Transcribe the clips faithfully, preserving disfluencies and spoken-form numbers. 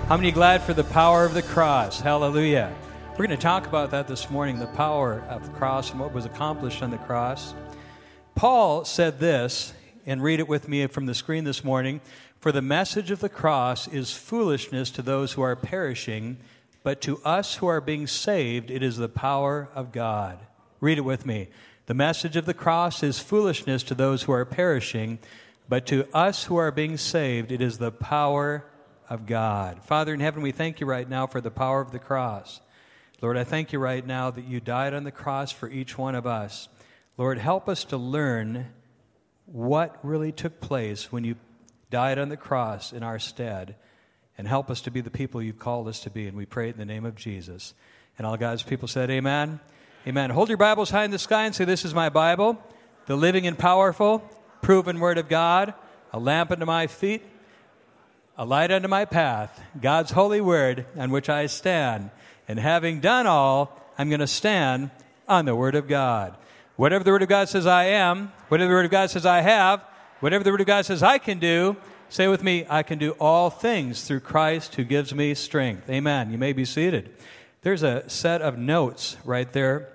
How many are glad for the power of the cross? Hallelujah. We're going to talk about that this morning, the power of the cross and what was accomplished on the cross. Paul said this, and read it with me from the screen this morning, "For the message of the cross is foolishness to those who are perishing, but to us who are being saved, it is the power of God." Read it with me. "The message of the cross is foolishness to those who are perishing, but to us who are being saved, it is the power of God." Father in heaven, we thank you right now for the power of the cross. Lord, I thank you right now that you died on the cross for each one of us. Lord, help us to learn what really took place when you died on the cross in our stead, and help us to be the people you've called us to be. And we pray it in the name of Jesus. And all God's people said, amen. Amen. Hold your Bibles high in the sky and say, "This is my Bible, the living and powerful, proven Word of God, a lamp unto my feet, a light unto my path, God's holy word on which I stand. And having done all, I'm going to stand on the Word of God." Whatever the Word of God says I am, whatever the Word of God says I have, whatever the Word of God says I can do, say with me, I can do all things through Christ who gives me strength. Amen. You may be seated. There's a set of notes right there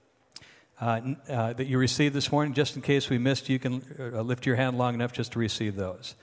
uh, uh, that you received this morning. Just in case we missed, you can uh, lift your hand long enough just to receive those.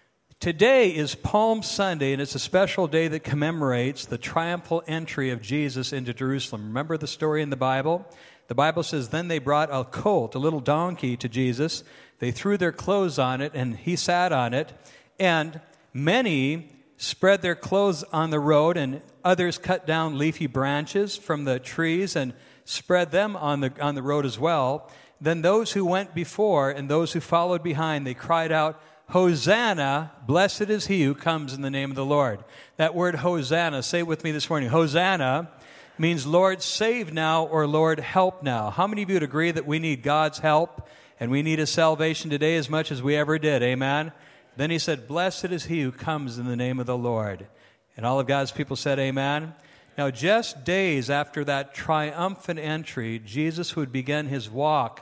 Today is Palm Sunday, and it's a special day that commemorates the triumphal entry of Jesus into Jerusalem. Remember the story in the Bible? The Bible says, "Then they brought a colt, a little donkey, to Jesus. They threw their clothes on it, and he sat on it. And many spread their clothes on the road, and others cut down leafy branches from the trees and spread them on the on the road as well. Then those who went before and those who followed behind, they cried out, 'Hosanna, blessed is he who comes in the name of the Lord.'" That word Hosanna, say it with me this morning. Hosanna means Lord, save now, or Lord, help now. How many of you would agree that we need God's help and we need his salvation today as much as we ever did? Amen? Then he said, "Blessed is he who comes in the name of the Lord." And all of God's people said amen. Now, just days after that triumphant entry, Jesus would begin his walk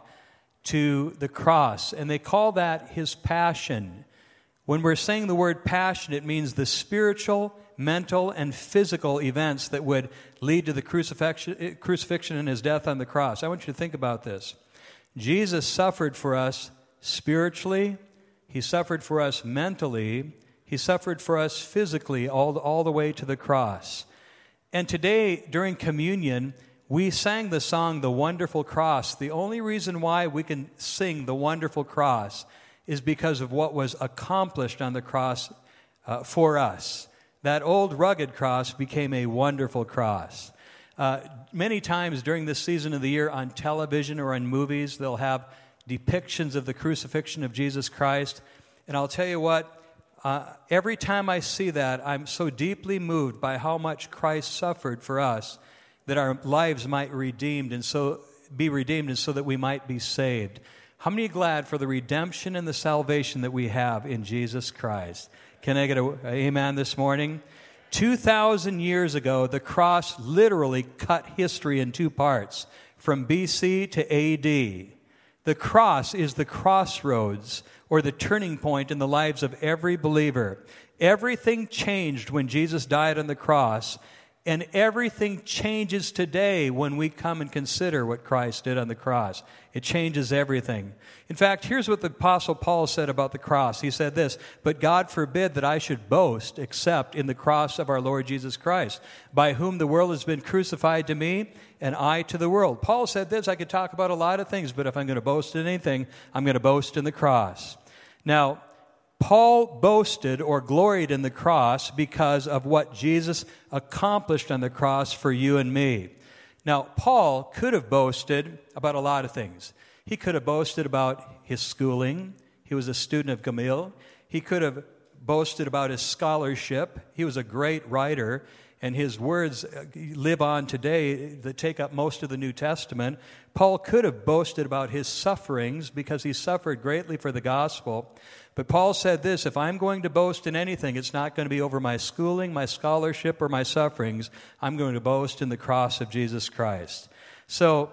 to the cross, and they call that his passion. When we're saying the word passion, it means the spiritual, mental, and physical events that would lead to the crucifixion, crucifixion and his death on the cross. I want you to think about this. Jesus suffered for us spiritually, he suffered for us mentally, he suffered for us physically, all, all the way to the cross. And today, during communion, we sang the song, "The Wonderful Cross." The only reason why we can sing "The Wonderful Cross" is because of what was accomplished on the cross uh, for us. That old rugged cross became a wonderful cross. Uh, many times during this season of the year on television or in movies, they'll have depictions of the crucifixion of Jesus Christ. And I'll tell you what, uh, every time I see that, I'm so deeply moved by how much Christ suffered for us, that our lives might redeemed and so be redeemed and so that we might be saved. How many are glad for the redemption and the salvation that we have in Jesus Christ? Can I get an amen this morning? two thousand years ago, the cross literally cut history in two parts, from B C to A D. The cross is the crossroads, or the turning point in the lives of every believer. Everything changed when Jesus died on the cross, and everything changes today when we come and consider what Christ did on the cross. It changes everything. In fact, here's what the Apostle Paul said about the cross. He said this, "But God forbid that I should boast except in the cross of our Lord Jesus Christ, by whom the world has been crucified to me, and I to the world." Paul said this, I could talk about a lot of things, but if I'm going to boast in anything, I'm going to boast in the cross. Now, Paul boasted or gloried in the cross because of what Jesus accomplished on the cross for you and me. Now, Paul could have boasted about a lot of things. He could have boasted about his schooling. He was a student of Gamaliel. He could have boasted about his scholarship. He was a great writer, and his words live on today that take up most of the New Testament. Paul could have boasted about his sufferings because he suffered greatly for the gospel. But Paul said this, if I'm going to boast in anything, it's not going to be over my schooling, my scholarship, or my sufferings. I'm going to boast in the cross of Jesus Christ. So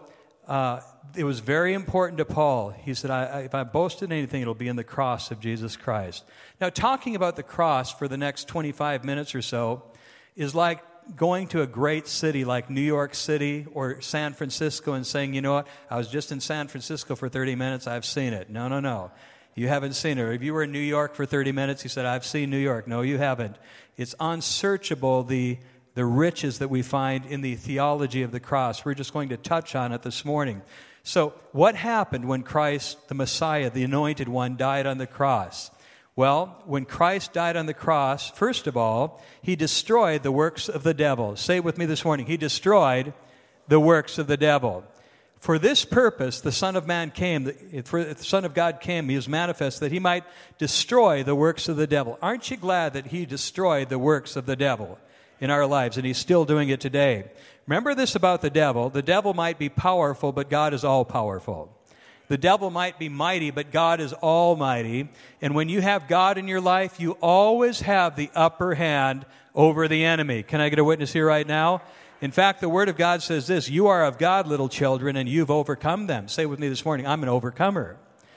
uh, it was very important to Paul. He said, I, I, if I boasted in anything, it'll be in the cross of Jesus Christ. Now, talking about the cross for the next twenty-five minutes or so is like going to a great city like New York City or San Francisco and saying, you know what, I was just in San Francisco for thirty minutes, I've seen it. No, no, no. You haven't seen it. Or if you were in New York for thirty minutes, you said, I've seen New York. No, you haven't. It's unsearchable, the the riches that we find in the theology of the cross. We're just going to touch on it this morning. So what happened when Christ, the Messiah, the Anointed One, died on the cross? Well, when Christ died on the cross, first of all, he destroyed the works of the devil. Say it with me this morning. He destroyed the works of the devil. For this purpose, the Son of Man came, for the Son of God came, he was manifest, that he might destroy the works of the devil. Aren't you glad that he destroyed the works of the devil in our lives, and he's still doing it today? Remember this about the devil. The devil might be powerful, but God is all-powerful. The devil might be mighty, but God is almighty. And when you have God in your life, you always have the upper hand over the enemy. Can I get a witness here right now? In fact, the Word of God says this, you are of God, little children, and you've overcome them. Say with me this morning, I'm an overcomer.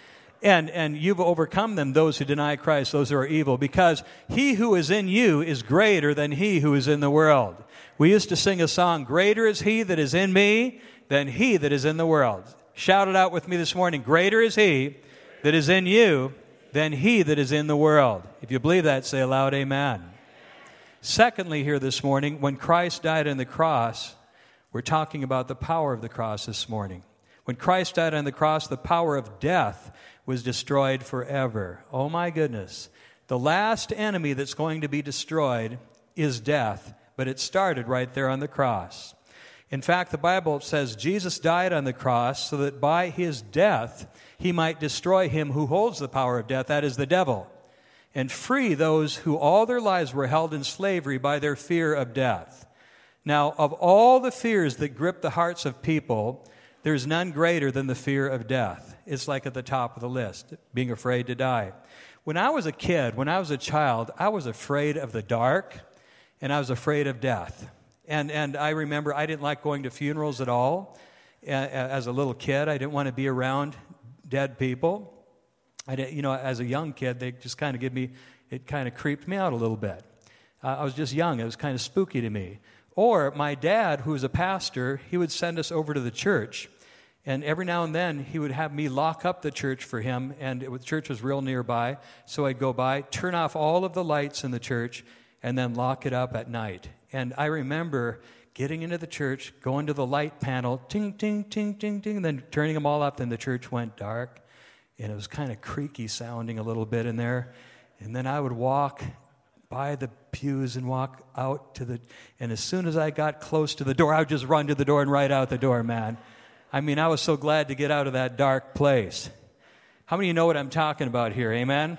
And and you've overcome them, those who deny Christ, those who are evil, because he who is in you is greater than he who is in the world. We used to sing a song, greater is he that is in me than he that is in the world. Shout it out with me this morning, greater is he that is in you than he that is in the world. If you believe that, say aloud, amen. Secondly, here this morning, when Christ died on the cross, we're talking about the power of the cross this morning. When Christ died on the cross, the power of death was destroyed forever. Oh my goodness. The last enemy that's going to be destroyed is death, but it started right there on the cross. In fact, the Bible says Jesus died on the cross so that by his death he might destroy him who holds the power of death, that is the devil, and free those who all their lives were held in slavery by their fear of death. Now, of all the fears that grip the hearts of people, there's none greater than the fear of death. It's like at the top of the list, being afraid to die. When I was a kid, when I was a child, I was afraid of the dark, and I was afraid of death. And and I remember I didn't like going to funerals at all. As a little kid, I didn't want to be around dead people. I did, you know, as a young kid, they just kind of give me, it kind of creeped me out a little bit. Uh, I was just young. It was kind of spooky to me. Or my dad, who was a pastor, he would send us over to the church. And every now and then, he would have me lock up the church for him. And it, the church was real nearby. So I'd go by, turn off all of the lights in the church, and then lock it up at night. And I remember getting into the church, going to the light panel, ting, ting, ting, ting, ting, and then turning them all up. Then the church went dark. And it was kind of creaky sounding a little bit in there. And then I would walk by the pews and walk out to the, and as soon as I got close to the door, I would just run to the door and right out the door, man. I mean, I was so glad to get out of that dark place. How many of you know what I'm talking about here? Amen?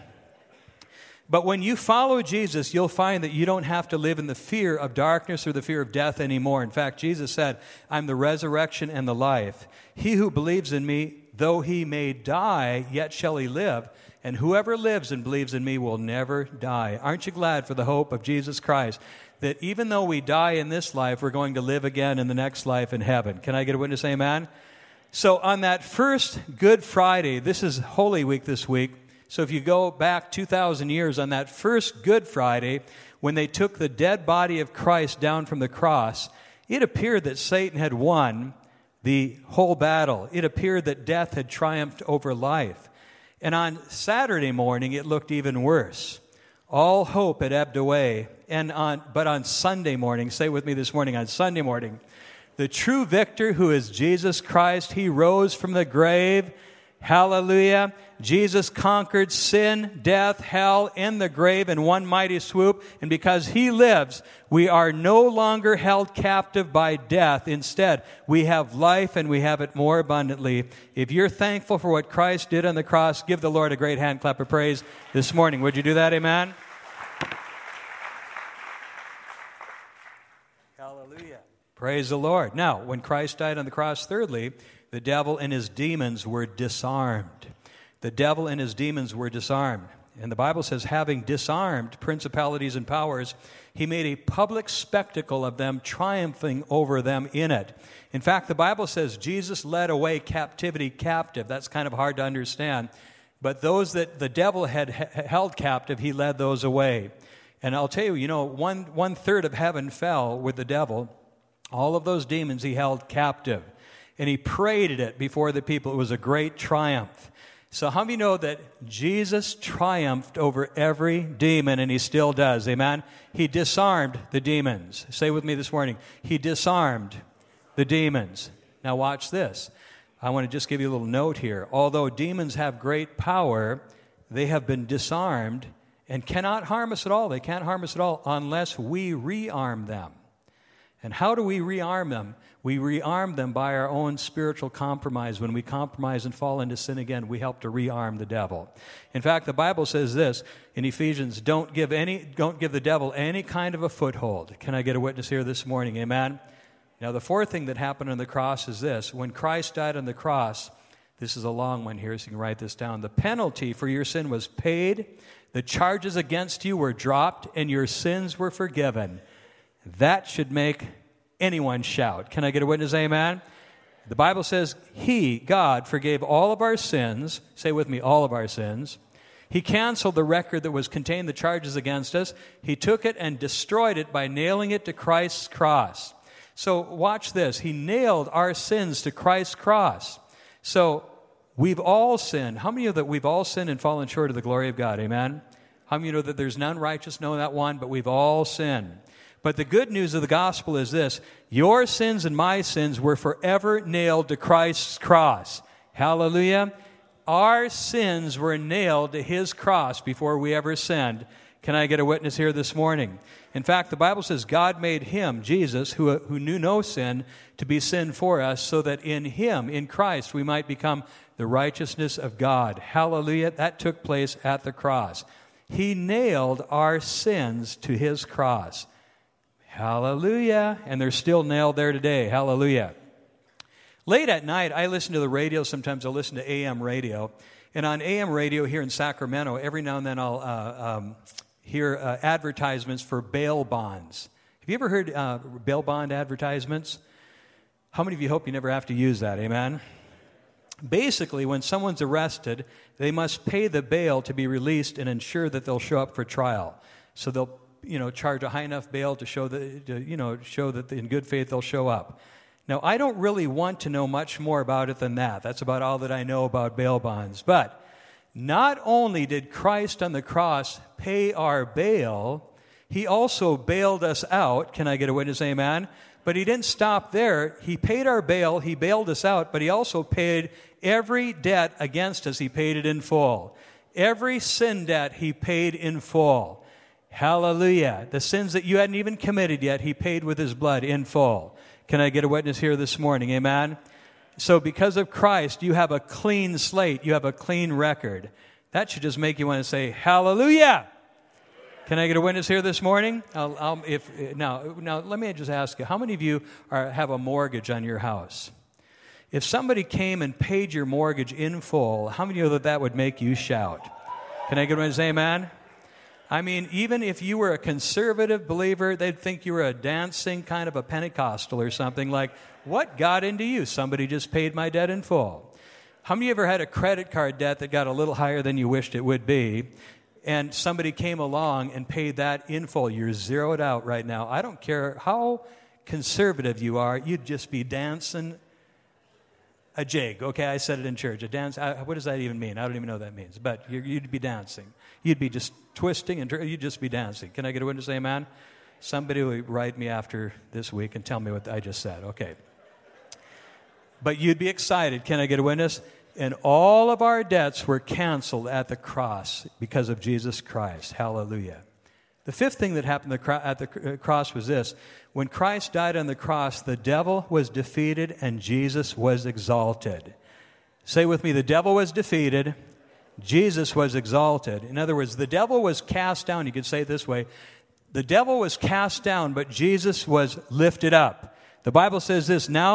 But when you follow Jesus, you'll find that you don't have to live in the fear of darkness or the fear of death anymore. In fact, Jesus said, I'm the resurrection and the life. He who believes in me, though he may die, yet shall he live. And whoever lives and believes in me will never die. Aren't you glad for the hope of Jesus Christ, that even though we die in this life, we're going to live again in the next life in heaven? Can I get a witness? Amen? So on that first Good Friday, this is Holy Week this week. So if you go back two thousand years, on that first Good Friday, when they took the dead body of Christ down from the cross, it appeared that Satan had won the whole battle. It appeared that death had triumphed over life. And on Saturday morning, it looked even worse. All hope had ebbed away. And on, but on Sunday morning, say with me this morning, on Sunday morning, the true victor, who is Jesus Christ, he rose from the grave. Hallelujah. Jesus conquered sin, death, hell, and the grave in one mighty swoop. And because he lives, we are no longer held captive by death. Instead, we have life and we have it more abundantly. If you're thankful for what Christ did on the cross, give the Lord a great hand clap of praise this morning. Would you do that? Amen? Hallelujah. Praise the Lord. Now, when Christ died on the cross, thirdly, the devil and his demons were disarmed. The devil and his demons were disarmed. And the Bible says, having disarmed principalities and powers, he made a public spectacle of them, triumphing over them in it. In fact, the Bible says Jesus led away captivity captive. That's kind of hard to understand. But those that the devil had h- held captive, he led those away. And I'll tell you, you know, one, one third of heaven fell with the devil. All of those demons he held captive. And he paraded it before the people. It was a great triumph. So how many know that Jesus triumphed over every demon, and he still does? Amen? He disarmed the demons. Say with me this morning, he disarmed the demons. Now watch this. I want to just give you a little note here. Although demons have great power, they have been disarmed and cannot harm us at all. They can't harm us at all unless we rearm them. And how do we rearm them? We rearm them by our own spiritual compromise. When we compromise and fall into sin again, we help to rearm the devil. In fact, the Bible says this in Ephesians, don't give any, don't give the devil any kind of a foothold. Can I get a witness here this morning? Amen? Now, the fourth thing that happened on the cross is this. When Christ died on the cross, this is a long one here, so you can write this down. The penalty for your sin was paid, the charges against you were dropped, and your sins were forgiven. That should make anyone shout. Can I get a witness? Amen? The Bible says he, God, forgave all of our sins. Say with me, all of our sins. He canceled the record that was contained the charges against us. He took it and destroyed it by nailing it to Christ's cross. So watch this. He nailed our sins to Christ's cross. So we've all sinned. How many of you know that we've all sinned and fallen short of the glory of God? Amen? How many of you know that there's none righteous? No, that one, but we've all sinned. But the good news of the gospel is this. Your sins and my sins were forever nailed to Christ's cross. Hallelujah. Our sins were nailed to his cross before we ever sinned. Can I get a witness here this morning? In fact, the Bible says God made him, Jesus, who, who knew no sin, to be sin for us, so that in him, in Christ, we might become the righteousness of God. Hallelujah. That took place at the cross. He nailed our sins to his cross. Hallelujah. And they're still nailed there today. Hallelujah. Late at night, I listen to the radio. Sometimes I'll listen to A M radio. And on A M radio here in Sacramento, every now and then I'll uh, um, hear uh, advertisements for bail bonds. Have you ever heard uh, bail bond advertisements? How many of you hope you never have to use that? Amen? Basically, when someone's arrested, they must pay the bail to be released and ensure that they'll show up for trial. So they'll you know, charge a high enough bail to show that, to, you know, show that in good faith they'll show up. Now, I don't really want to know much more about it than that. That's about all that I know about bail bonds. But not only did Christ on the cross pay our bail, he also bailed us out. Can I get a witness? Amen? But he didn't stop there. He paid our bail. He bailed us out, but he also paid every debt against us. He paid it in full. Every sin debt he paid in full. Hallelujah. The sins that you hadn't even committed yet, he paid with his blood in full. Can I get a witness here this morning? Amen? So because of Christ, you have a clean slate. You have a clean record. That should just make you want to say, hallelujah. Can I get a witness here this morning? I'll, I'll, if, now, now, let me just ask you, how many of you are, have a mortgage on your house? If somebody came and paid your mortgage in full, how many of you know that that would make you shout? Can I get a witness? Amen? I mean, even if you were a conservative believer, they'd think you were a dancing kind of a Pentecostal or something like, what got into you? Somebody just paid my debt in full. How many of you ever had a credit card debt that got a little higher than you wished it would be, and somebody came along and paid that in full? You're zeroed out right now. I don't care how conservative you are, you'd just be dancing a jig. Okay, I said it in church. A dance. I, what does that even mean? I don't even know what that means. But you, you'd be dancing. You'd be just twisting and you'd just be dancing. Can I get a witness? Amen? Somebody will write me after this week and tell me what I just said. Okay. But you'd be excited. Can I get a witness? And all of our debts were canceled at the cross because of Jesus Christ. Hallelujah. The fifth thing that happened at the cross was this. When Christ died on the cross, the devil was defeated and Jesus was exalted. Say with me, the devil was defeated, Jesus was exalted. In other words, the devil was cast down. You could say it this way. The devil was cast down, but Jesus was lifted up. The Bible says this, now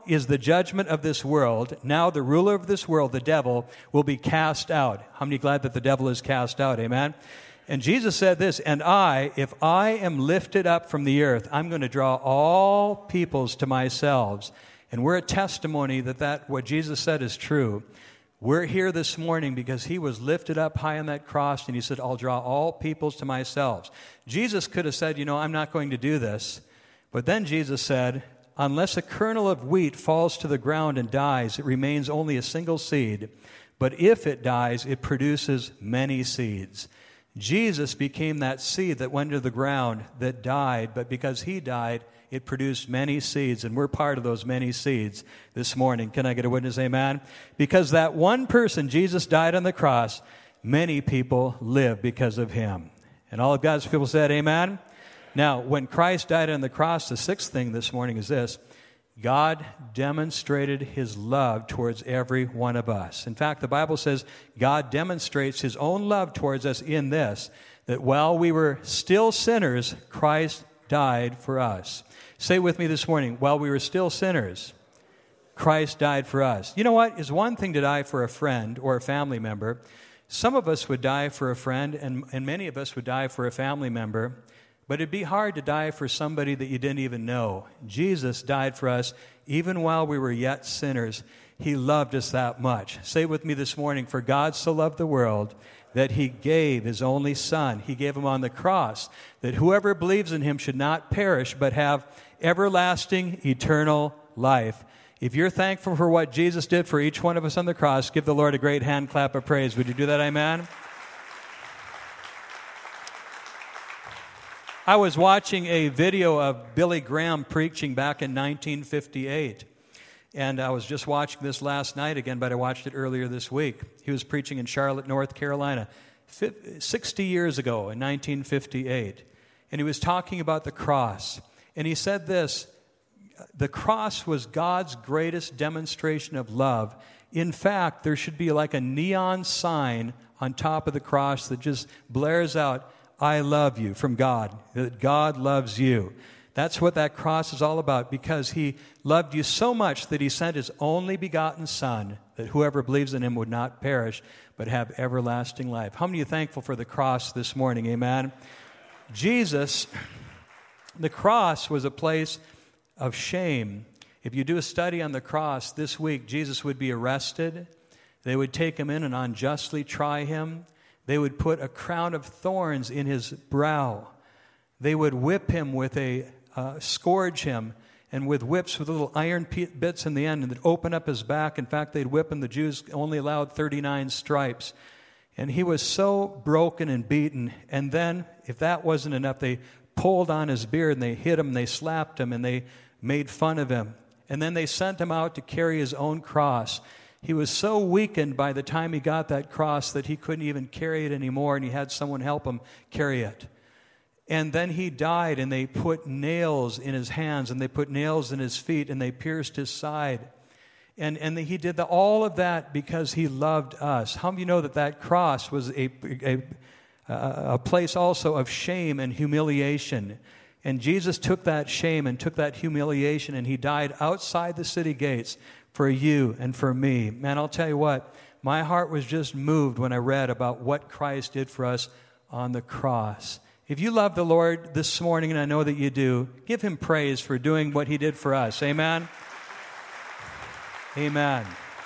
is the judgment of this world. Now the ruler of this world, the devil, will be cast out. How many are glad that the devil is cast out? Amen? And Jesus said this, and I, if I am lifted up from the earth, I'm going to draw all peoples to myself. And we're a testimony that, that what Jesus said is true. We're here this morning because he was lifted up high on that cross, and he said, I'll draw all peoples to myself. Jesus could have said, you know, I'm not going to do this. But then Jesus said, unless a kernel of wheat falls to the ground and dies, it remains only a single seed. But if it dies, it produces many seeds. Jesus became that seed that went to the ground that died, but because he died, it produced many seeds, and we're part of those many seeds this morning. Can I get a witness? Amen? Because that one person, Jesus died on the cross, many people live because of him. And all of God's people said, amen? Now, when Christ died on the cross, the sixth thing this morning is this: God demonstrated his love towards every one of us. In fact, the Bible says God demonstrates his own love towards us in this, that while we were still sinners, Christ died for us. Say with me this morning, while we were still sinners, Christ died for us. You know what? It's one thing to die for a friend or a family member. Some of us would die for a friend, and, and many of us would die for a family member. But it'd be hard to die for somebody that you didn't even know. Jesus died for us even while we were yet sinners. He loved us that much. Say with me this morning, for God so loved the world that he gave his only Son. He gave him on the cross, that whoever believes in him should not perish, but have everlasting, eternal life. If you're thankful for what Jesus did for each one of us on the cross, give the Lord a great hand clap of praise. Would you do that? Amen? I was watching a video of Billy Graham preaching back in nineteen fifty-eight. And I was just watching this last night again, but I watched it earlier this week. He was preaching in Charlotte, North Carolina, sixty years ago in nineteen fifty-eight. And he was talking about the cross. And he said this: the cross was God's greatest demonstration of love. In fact, there should be like a neon sign on top of the cross that just blares out, I love you, from God, that God loves you. That's what that cross is all about, because he loved you so much that he sent his only begotten Son, that whoever believes in him would not perish, but have everlasting life. How many are thankful for the cross this morning? Amen. Jesus, the cross was a place of shame. If you do a study on the cross this week, Jesus would be arrested. They would take him in and unjustly try him. They would put a crown of thorns in his brow. They would whip him with a, uh, scourge him, and with whips with little iron bits in the end, and they'd open up his back. In fact, they'd whip him. The Jews only allowed thirty-nine stripes. And he was so broken and beaten. And then, if that wasn't enough, they pulled on his beard, and they hit him, and they slapped him, and they made fun of him. And then they sent him out to carry his own cross. He was so weakened by the time he got that cross that he couldn't even carry it anymore, and he had someone help him carry it. And then he died, and they put nails in his hands, and they put nails in his feet, and they pierced his side. And, and he did the, all of that because he loved us. How many of you know that that cross was a, a, a place also of shame and humiliation? And Jesus took that shame and took that humiliation, and he died outside the city gates for you and for me. Man, I'll tell you what, my heart was just moved when I read about what Christ did for us on the cross. If you love the Lord this morning, and I know that you do, give him praise for doing what he did for us. Amen? Amen.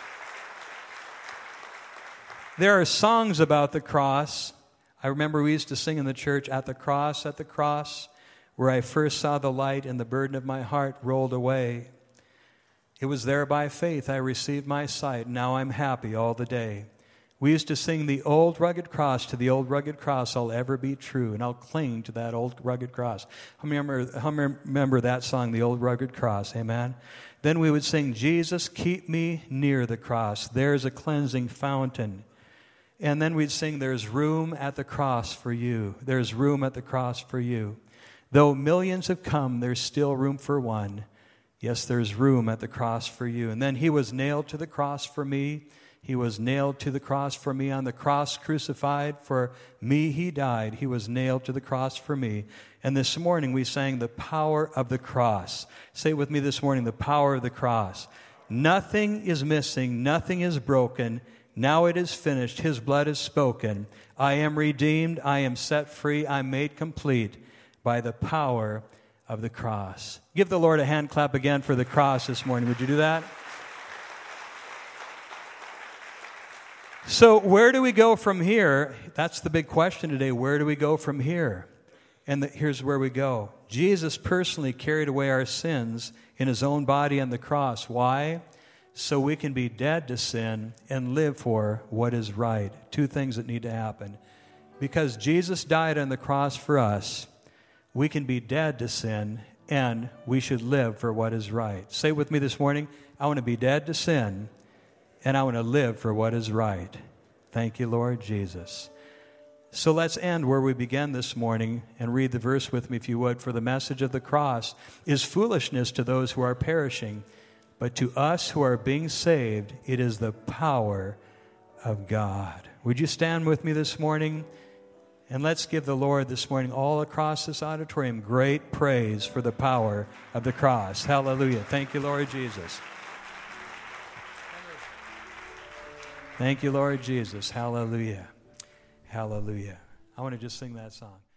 There are songs about the cross. I remember we used to sing in the church, at the cross, at the cross, where I first saw the light and the burden of my heart rolled away. It was there by faith I received my sight. Now I'm happy all the day. We used to sing the old rugged cross. To the old rugged cross I'll ever be true, and I'll cling to that old rugged cross. How many remember, how many remember that song, the old rugged cross? Amen. Then we would sing, Jesus, keep me near the cross. There's a cleansing fountain. And then we'd sing, there's room at the cross for you. There's room at the cross for you. Though millions have come, there's still room for one. Yes, there's room at the cross for you. And then he was nailed to the cross for me. He was nailed to the cross for me. On the cross crucified for me, he died. He was nailed to the cross for me. And this morning we sang the power of the cross. Say it with me this morning, the power of the cross. Nothing is missing. Nothing is broken. Now it is finished. His blood is spoken. I am redeemed. I am set free. I'm made complete by the power of the cross. Give the Lord a hand clap again for the cross this morning. Would you do that? So where do we go from here? That's the big question today. Where do we go from here? And the, here's where we go. Jesus personally carried away our sins in his own body on the cross. Why? So we can be dead to sin and live for what is right. Two things that need to happen. Because Jesus died on the cross for us, we can be dead to sin and we should live for what is right. Say with me this morning, I want to be dead to sin and I want to live for what is right. Thank you, Lord Jesus. So let's end where we began this morning and read the verse with me, if you would. For the message of the cross is foolishness to those who are perishing, but to us who are being saved, it is the power of God. Would you stand with me this morning? And let's give the Lord this morning all across this auditorium great praise for the power of the cross. Hallelujah. Thank you, Lord Jesus. Thank you, Lord Jesus. Hallelujah. Hallelujah. I want to just sing that song.